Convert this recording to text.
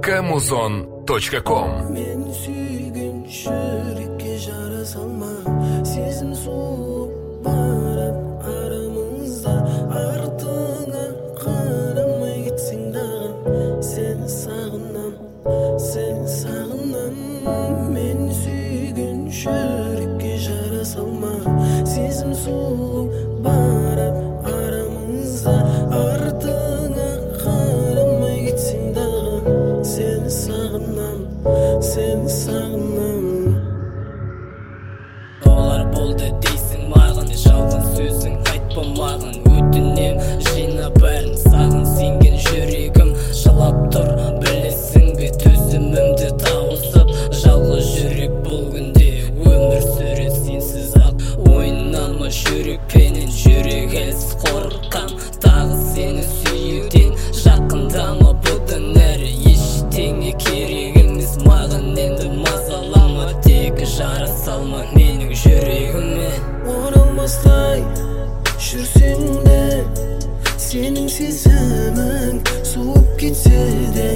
Kamuzon.com. Men sүйгөн жүрекке жара салма, сезім соғып барат арамызда, артыңа қарамай кетсең дағы, сені сағынам. Мен сүйгөн жүрекке жара салма, сезім соғып барат арамызда, артыңа қарамай кетсең дағы, сені сағынам. Олар болды дейсің маған, жалған сөзің айтпа маған, өтінем жина бәрін саған сенген жүрегім жылап тұр, білесің бе төзімімді тауысып, жалғыз жүрек бұл күнде өмір сүреді сенсіз ақ, ойнама жүрекпенен, жүрек әлсіз қорқам, тағы сені сүюден, жақындама бұдан әрі, ештеңе керек емес маған, енді мазалама, тегі жара салма менің жүрегіме. Оралмастай жүрсең де, сенің сезімің суып кетсе де,